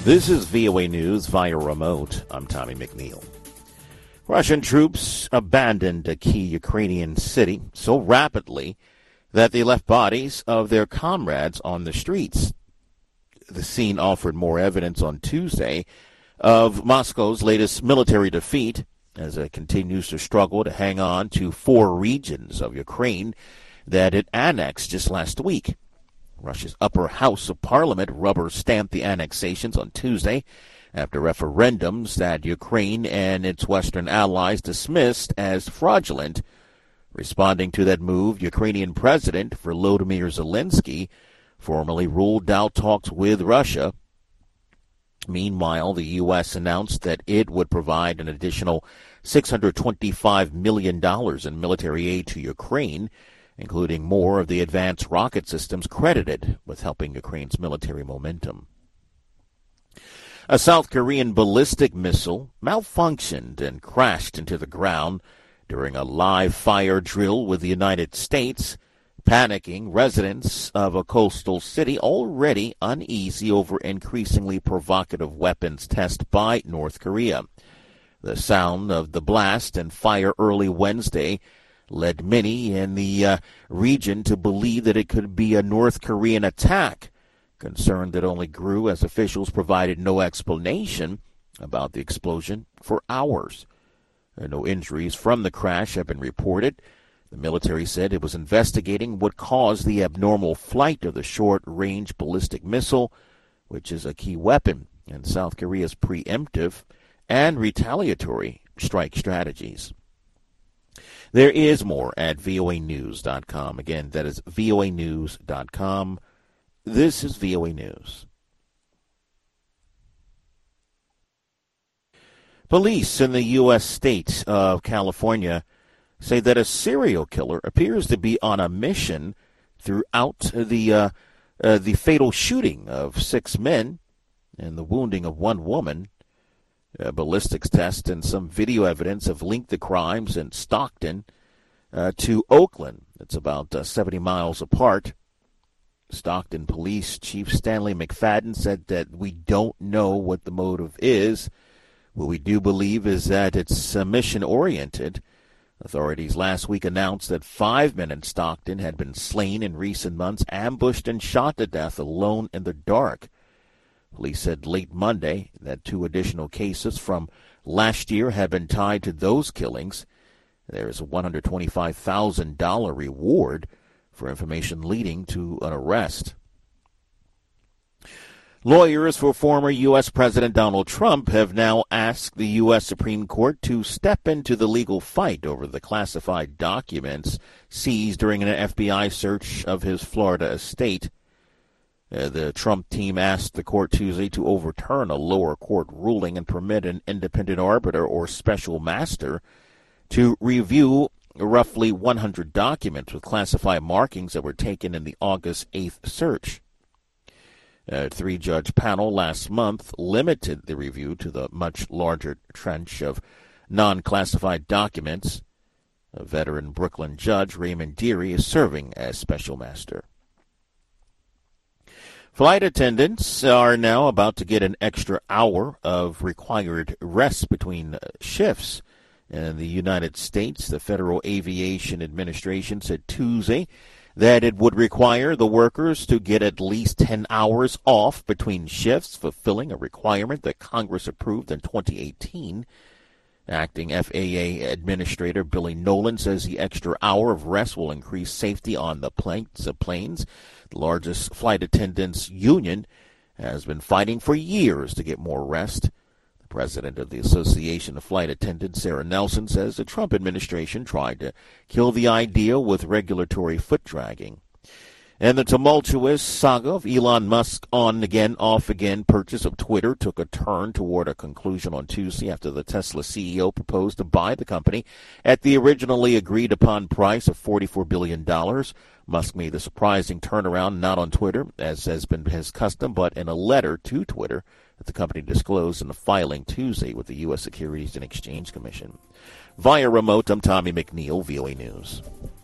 This is VOA News via remote. I'm Tommy McNeil. Russian troops abandoned a key Ukrainian city so rapidly that they left bodies of their comrades on the streets. The scene offered more evidence on Tuesday of Moscow's latest military defeat as it continues to struggle to hang on to 4 regions of Ukraine that it annexed just last week. Russia's upper house of parliament rubber-stamped the annexations on Tuesday after referendums that Ukraine and its Western allies dismissed as fraudulent. Responding to that move, Ukrainian President Volodymyr Zelensky formally ruled out talks with Russia. Meanwhile, the U.S. announced that it would provide an additional $625 million in military aid to Ukraine, including more of the advanced rocket systems credited with helping Ukraine's military momentum. A South Korean ballistic missile malfunctioned and crashed into the ground during a live fire drill with the United States, panicking residents of a coastal city already uneasy over increasingly provocative weapons tests by North Korea. The sound of the blast and fire early Wednesday led many in the region to believe that it could be a North Korean attack, concern that only grew as officials provided no explanation about the explosion for hours. No injuries from the crash have been reported. The military said it was investigating what caused the abnormal flight of the short-range ballistic missile, which is a key weapon in South Korea's preemptive and retaliatory strike strategies. There is more at voanews.com. Again, that is voanews.com. This is VOA News. Police in the U.S. state of California say that a serial killer appears to be on a mission throughout the fatal shooting of 6 men and the wounding of 1 woman. Ballistics tests and some video evidence have linked the crimes in Stockton to Oakland. It's about 70 miles apart. Stockton Police Chief Stanley McFadden said that we don't know what the motive is. What we do believe is that it's mission-oriented. Authorities last week announced that 5 men in Stockton had been slain in recent months, ambushed and shot to death alone in the dark. Police said late Monday that 2 additional cases from last year had been tied to those killings. There is a $125,000 reward for information leading to an arrest. Lawyers for former U.S. President Donald Trump have now asked the U.S. Supreme Court to step into the legal fight over the classified documents seized during an FBI search of his Florida estate. The Trump team asked the court Tuesday to overturn a lower court ruling and permit an independent arbiter or special master to review roughly 100 documents with classified markings that were taken in the August 8th search. A 3-judge panel last month limited the review to the much larger trench of non-classified documents. A veteran Brooklyn judge, Raymond Deary, is serving as special master. Flight attendants are now about to get an extra hour of required rest between shifts. In the United States, the Federal Aviation Administration said Tuesday that it would require the workers to get at least 10 hours off between shifts, fulfilling a requirement that Congress approved in 2018. Acting FAA Administrator Billy Nolan says the extra hour of rest will increase safety on the planes. The largest flight attendants union has been fighting for years to get more rest. The president of the Association of Flight Attendants, Sarah Nelson, says the Trump administration tried to kill the idea with regulatory foot dragging. And the tumultuous saga of Elon Musk's on-again, off-again purchase of Twitter took a turn toward a conclusion on Tuesday after the Tesla CEO proposed to buy the company at the originally agreed-upon price of $44 billion. Musk made the surprising turnaround not on Twitter, as has been his custom, but in a letter to Twitter that the company disclosed in a filing Tuesday with the U.S. Securities and Exchange Commission. Via remote, I'm Tommy McNeil, VOA News.